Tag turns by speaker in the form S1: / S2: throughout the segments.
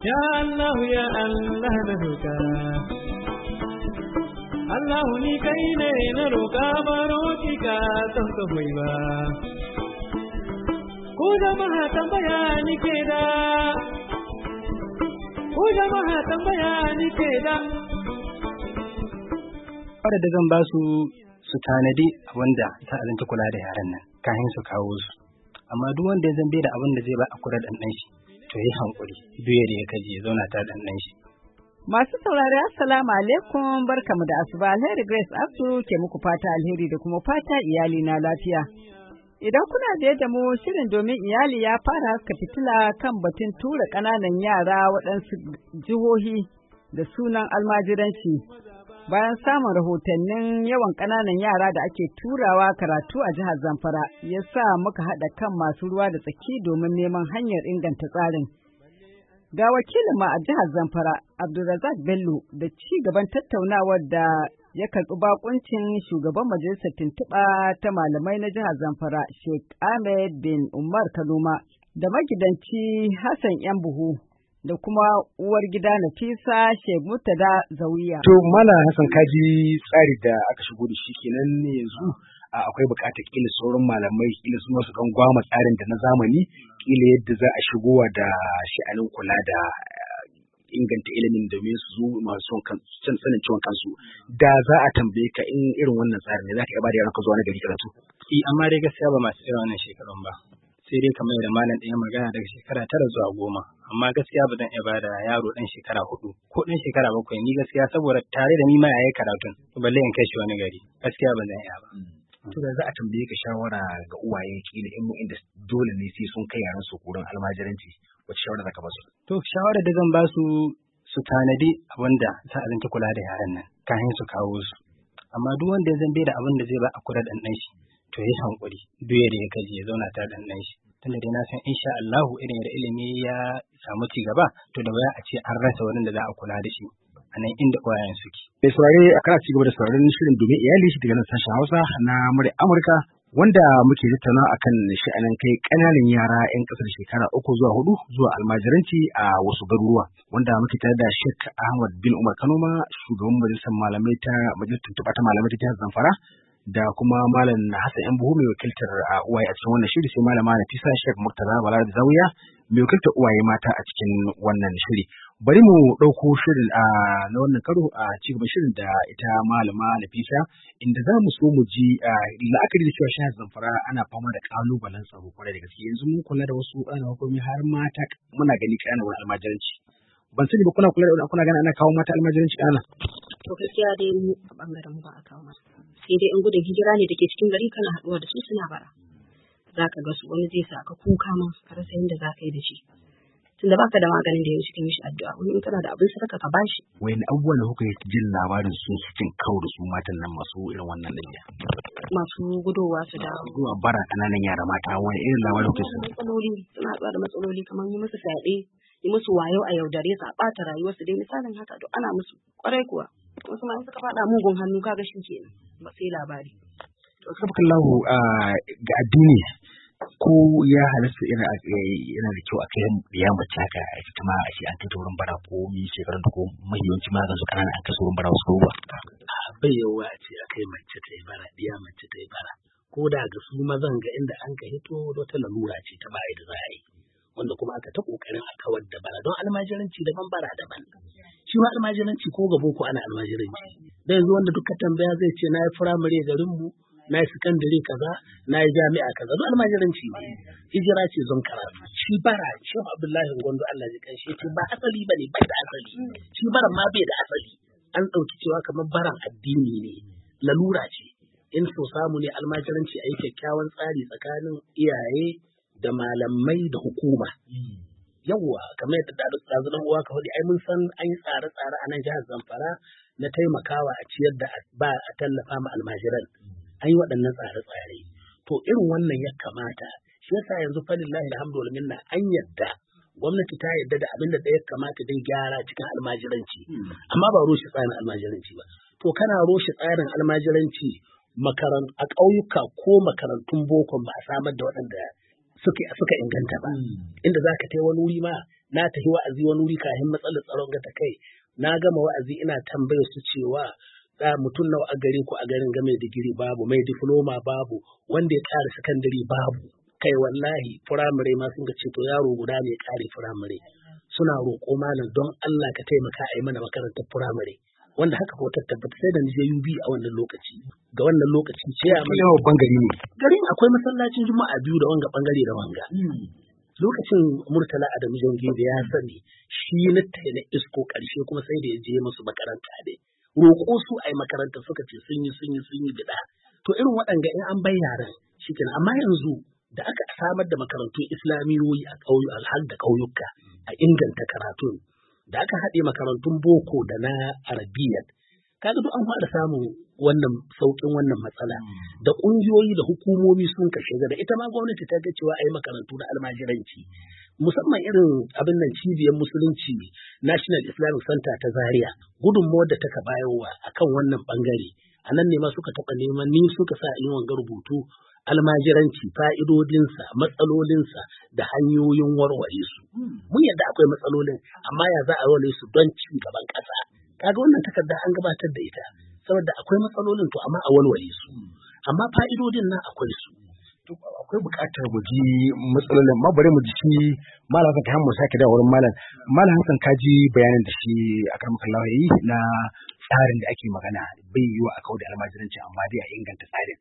S1: Ya Allah na roƙa. Allah ni kai ne na roƙa baro ki ka san ka hoyi ba. Ku jama'a tambaya ni ke da. Ku jama'a tambaya ni ke da.
S2: Wadda da zan ba su tanadi wanda za a zanta kula da yaran nan kayan su kawo su. Amma duk wanda ya zambe da abin da zai ba a kula da ɗan shi. To yi hankuri duk da ya kaji ya zauna ta ɗan shi.
S3: Masu saurari assalamu alaikum barkamu da asuba alheri Grace Abdu ke muku fata alheri da kuma fata iyali na lafiya. Idan kuna da mu shirin domin iyali ya fara haska fitila kan batun tura ƙananan yara waɗansu jihohi da sunan almajiranci. Bayan samun rahotannin yawan ƙananan yara da ake turawa karatu a jihar Zamfara, ya sa muka haɗa kan masu ruwa da tsaki domin neman hanyar inganta tsarin. Ga wakilin ma a jihar Zamfara, Abdulrazak Bello, da ci gaban tattaunawar da ya karɓi bakuncin shugaban majalisar tuntuɓa ta malamai na jihar Zamfara, Sheikh Ahmed bin Umar Kanoma, da magidanci Hassan Yan Buhu. Da kuma uwar gida Nafisa Sheikh Murtada Zawiya.
S4: To Malam Hassan kaji tsari da aka shigo da shi kenan ne yanzu akwai bukatar kila sauran malamai kila su masu dan gwama tsarin da na zamani kila yadda za a shigowa da sha'anin kula da inganta ilimin domin su zo masu sanin ciwon kansu. Da za a tambaye ka in irin wannan tsarin ne za ka iya bada yaranka zuwa na gari karatu.
S2: Amma dai gaskiya ba masu irin wannan shekarun ba. Sai dai kamar da malam ɗaya magana daga shekara 9 zuwa 10, amma gaskiya ba zan iya bada yaro ɗan shekara 4 ko ɗan shekara 7 ni gaskiya saboda tare da ni ma yayi karatun balle in kai shi wani gari gaskiya ba zan iya ba.
S4: To da za a tambaye ka shawara ga uwaye kila in mu inda dole ne sai sun kai yaran su kurin almajiranci wace shawara zaka ba su?
S2: To shawara da zan ba su tanadi abinda za a zanki kula da yaran nan kayan su kawo su, amma duk wanda ya zambe da abin da zai ba a kula da ɗan shi to yi hankuri duk da ya kaji ya zauna ta ɗan shi. Tunda dai na san insha Allah irin da ilimi ya samu ci gaba to da waya a ce an rasa wurin da za a kula da shi a nan inda uwayen suke.
S4: Mai saurare a kana ci gaba da sauraron shirin domin iyali shi daga nan sashen Hausa na murya Amurka wanda muke tattauna akan sha'anin kai ƙananan yara 'yan ƙasar shekara 3 zuwa 4 zuwa almajiranci a wasu garuruwa wanda muke tare da Sheikh Ahmad bin Umar Kanoma shugaban majalisar malamai ta majalisar tuntuɓa ta malamai ta jihar Zamfara da kuma Malam Hassan Yan Buhu mai wakiltar uwaye a cikin wannan shiri sai Malama Nafisa Sheikh Murtada Balarabe Zawiya mai wakiltar uwaye mata a cikin wannan shiri. Bari mu ɗauko shirin na wannan karo a cigaban shirin da ita Malama Nafisa inda za mu so mu ji la'akari da cewa jihar Zamfara ana fama da ƙalubalen tsaro kwarai da gaske yanzu mun kula da wasu ƙananan hukumi har mata muna gani ƙananan wani almajiranci. Ban sani ba kuna kula da kuna gani ana kawo mata almajiranci ƙana.
S5: To gaskiya dai mu a bangaren mu ba a kawo mata. Sai dai in gudun hijira ne da ke cikin gari kana haɗuwa da su suna bara. Za ka ga su wani zai sa ka kuka ma ka rasa yadda za ka yi da shi. Tunda baka da maganin da ya wuce kan mishi addu'a wani in kana da abin sadaka ka bashi.
S4: Wani abubuwan da kuka yi jin labarin su cin karo da su matan nan masu irin wannan lanya.
S5: Masu gudowa su dawo.
S4: Zuwa bara ƙananan yara mata wani irin labarin kuka yi.
S5: Matsaloli suna haɗuwa da matsaloli kamar yi musu fyaɗe yi musu wayo a yaudare su a ɓata rayuwarsu dai misalin haka duk ana musu ƙwarai kuwa. Wasu ma suka faɗa mugun hannu kaga shi kenan ba sai labari.
S4: Sabkallahu ga addini ko ya halasta yana da kyau a kai ya mace haka ita ma a ce an kai ta wurin bara ko mi shekarun da ko mahiyanci ma zan su kanana an kai su wurin bara wasu ba.
S6: Bai yawa a ce a kai mace ta yi bara diya mace ta yi bara ko da ga su mazan ga inda an ka hito wata lalura ce ta baya da za a yi wanda kuma aka ta kokarin a kawar da bara don almajiranci daban bara daban. Shi ma almajiranci ko ga boko ana almajiranci. Da yanzu wanda duka tambaya zai ce na yi firamare garinmu, na yi sakandare kaza, na yi jami'a kaza, don almajiranci ne. Hijira ce zon karatu. Shi bara, Shehu Abdullahi Gondo Allah ji kan shi ce ba asali ba ne, bai da asali. Shi baran ma bai da asali. An ɗauki cewa kamar baran addini ne, lalura ce. In so samu ne almajiranci a yi kyakkyawan tsari tsakanin iyaye da malamai da hukuma. Yawwa kamar yadda ɗazuɗan uwa ka faɗi ai mun san an yi tsare-tsare a nan jihar Zamfara na taimakawa a ciyar da ba a tallafa ma almajiran. An yi waɗannan tsare-tsare. To irin wannan ya kamata shi yasa yanzu falillahi alhamdu wal minna an yadda gwamnati ta yadda da abin da ya kamata dai gyara cikin almajiranci amma ba rushe tsarin almajiranci ba. To kana rushe tsarin almajiranci a ƙauyuka ko makarantun boko ba a samar da waɗanda suka inganta ba. Inda za ka wani wuri ma na tafi wa'azi wani wuri kafin matsalar tsaron ga ta kai na gama wa'azi ina tambayar su cewa mutum nawa a gare ku a garin ga mai digiri babu, mai diploma babu, wanda ya ƙara sakandare babu. Kai wallahi firamare ma sun ga ce to yaro guda ne ya ƙare firamare. Suna roƙo malam don Allah ka taimaka a yi mana makarantar firamare. Wanda haka ko tabbata sai da ni je UB a wannan lokaci. Ga wannan lokaci ce a mai
S4: babban gari ne.
S6: Garin akwai masallacin Juma'a biyu da wanga bangare da wanga. Lokacin Murtala Adamu Jangebe ya sani shi na na isko ƙarshe kuma sai da ya je musu makaranta dai. Roƙo su a yi makaranta suka ce sun yi bida. To irin waɗanga in an bai yaran shi kenan. Amma yanzu da aka samar da makarantun Islamiyoyi a har da ƙauyuka a inganta karatun, da aka haɗe makarantun boko da na Arabiya, kaga duk an fara samun wannan sauƙin wannan matsala. Da ƙungiyoyi da hukumomi sun kashe da ita ma gwamnati ta ga cewa a yi makarantu na almajiranci. Musamman irin abin nan cibiyar musulunci National Islamic Center ta Zaria, gudunmawar da taka bayarwa akan wannan bangare. A nan ne ma suka taɓa neman ni suka sa in wanga rubutu almajiranci fa'idodinsa, matsalolinsa da hanyoyin warware su. Mun yadda akwai matsalolin, amma ya za a warware su don ci gaban ƙasa. Kaga wannan takarda an gabatar da ita, saboda akwai matsalolin to amma a warware su. Amma fa'idodin nan akwai su.
S4: Akwai buƙatar mu ji matsalolin, ma bari mu ji shi Malam Hassan kan mu sake da wurin Malam. Malam Hassan ka ji bayanin da shi akramaka Allah yayi na tsarin da ake magana bai yiwa a kauda almajiranci amma dai a inganta tsarin.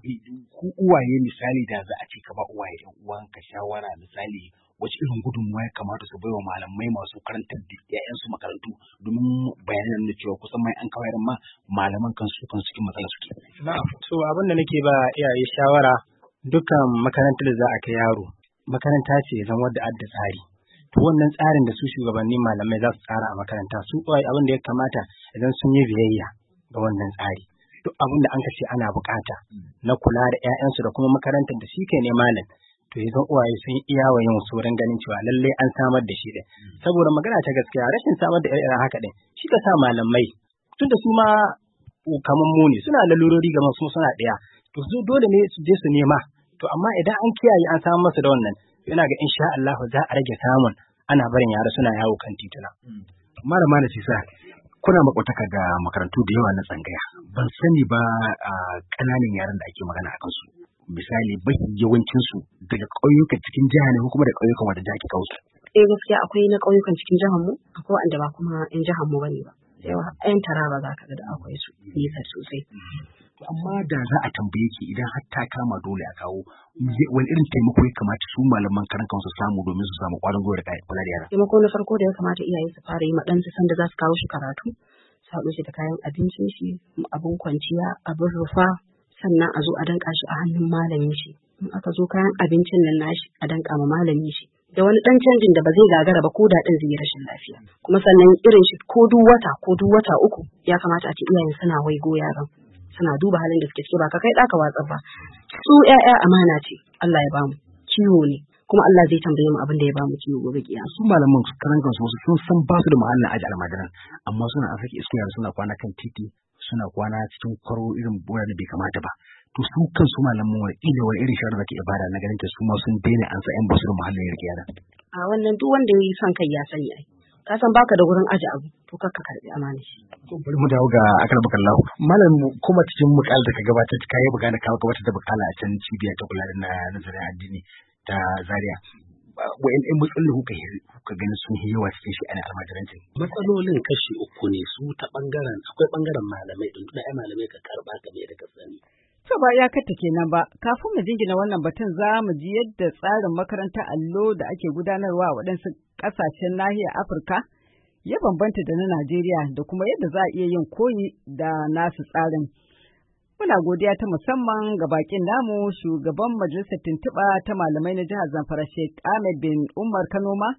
S4: Ku uwaye misali da za a ce ka ba uwaye ɗan uwanka shawara misali wace irin gudunmawa ya kamata su bai wa malamai masu karantar da ƴaƴansu makarantu domin bayanan da cewa kusan mai an kawai ma malaman kansu cikin matsala suke.
S2: So abin da nake ba iyaye shawara dukkan makarantar da za a kai yaro makaranta ce zan wadda adda tsari. To wannan tsarin da su shugabannin malamai za su tsara a makaranta su kawai abin da ya kamata idan sun yi biyayya ga wannan tsari. Duk abin da an kashe ana bukata na kula da 'ya'yansu da kuma makarantar da shi kai ne malam. To yanzu uwaye sun iya wa yin su wurin ganin cewa lallai an samar da shi din. Saboda magana ta gaskiya rashin samar da irin haka din shi ka sa malamai tunda su ma kaman mu ne suna lalurori ga su suna ɗaya. To su dole ne su je su nema. To amma idan an kiyaye an samu masa da wannan yana ga insha Allah za a rage samun ana barin yara suna yawo kan tituna.
S4: Malama da Sisa kuna makwataka ga makarantu da yawa na tsangaya. Ban sani ba ƙananan yaran da ake magana akan su. Misali mafi yawancin su daga ƙauyukan cikin jiha ne ko kuma da ƙauyukan wanda ake kawo su.
S5: Gaskiya akwai na ƙauyukan cikin jihar mu, akwai wanda ba kuma 'yan jihar mu bane ba. Yawa 'yan Taraba za ka ga da akwai su nisa sosai.
S4: Amma da za a tambaye ki idan har ta kama dole a kawo wani irin taimako ya kamata su malaman karan kansu samu domin su samu ƙwarin gwiwa da kula da yara.
S5: Taimako na farko da ya kamata iyaye su fara yi ma ɗansu sanda za su kawo shi karatu, su haɗo shi da kayan abincin shi, abin kwanciya, abin rufa, sannan a zo a danƙa shi a hannun malamin shi. In aka zo kayan abincin nan nashi a danƙa ma malamin shi. Da wani ɗan canjin da ba zai gagara ba ko da ɗin zai yi rashin lafiya. Kuma sannan irin shi ko duk wata uku ya kamata a ce iyayen suna waigo yaran. Suna duba halin da suke ciki ba ka kai ɗaka watsar ba. Su ƴaƴa amana ce Allah ya bamu ciwo ne kuma Allah zai tambaye mu abin da ya bamu ciwo gobe kiyama.
S4: Su malaman su karan kansu wasu sun san ba su da muhallin aji almajiran amma suna a sake iska yara suna kwana kan titi suna kwana cikin kwaro irin wurare bai kamata ba. To su kansu malaman wani irin shawara da ke ibada na ganin ta su ma sun daina an sa ƴan basu da muhallin ya rike yara.
S5: A wannan duk wanda ya yi son kai ya sani ai. Ka san baka da gurin aje abu to kakka karbi amana shi.
S4: To bari mu dawo ga akarba kallahu. Malam kuma cikin mukal da ka gabatar ka yi magana ka gabatar da bukala a can cibiya ta kula da nazarin addini ta Zaria. Wa'in ɗan matsalolin kuka gani sun yi yawa cikin shi ana almajirancin.
S6: Matsalolin kashi uku ne su ta ɓangaren akwai ɓangaren malamai ɗin tuna malamai ka karɓa ka ne da ka sani.
S3: To ba ya kata kenan ba, kafin mu jingina wannan batun za mu ji yadda tsarin makarantar allo da ake gudanarwa a waɗansu ƙasashen nahiyar Afirka ya bambanta da na Najeriya da kuma yadda za a iya yin koyi da nasu tsarin. Muna godiya ta musamman ga bakin namu shugaban majalisar tuntuɓa ta malamai na jihar Zamfara Sheikh Ahmed bin Umar Kanoma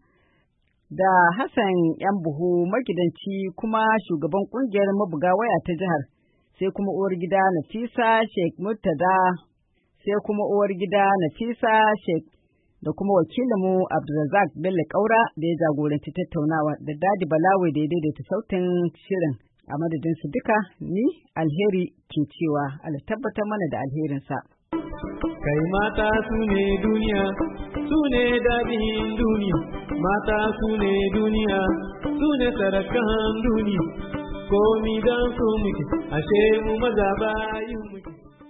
S3: da Hassan Yan Buhu magidanci kuma shugaban ƙungiyar mabuga waya ta jihar. Sai kuma uwar gida Nafisa Sheikh Murtada, sai kuma uwar gida Nafisa Sheikh da kuma wakilinmu Abdulrazak Bello Kaura da ya jagoranci tattaunawa da Dadi Balawe da ya daidaita sautin shirin. A madadin su duka ni alheri ke cewa Allah tabbatar mana da alherinsa.
S1: Kai mata su ne duniya, su ne daɗin duniya, mata su ne duniya, su ne sarakan duniya, komi don su muke, ashe mu maza bayin muke.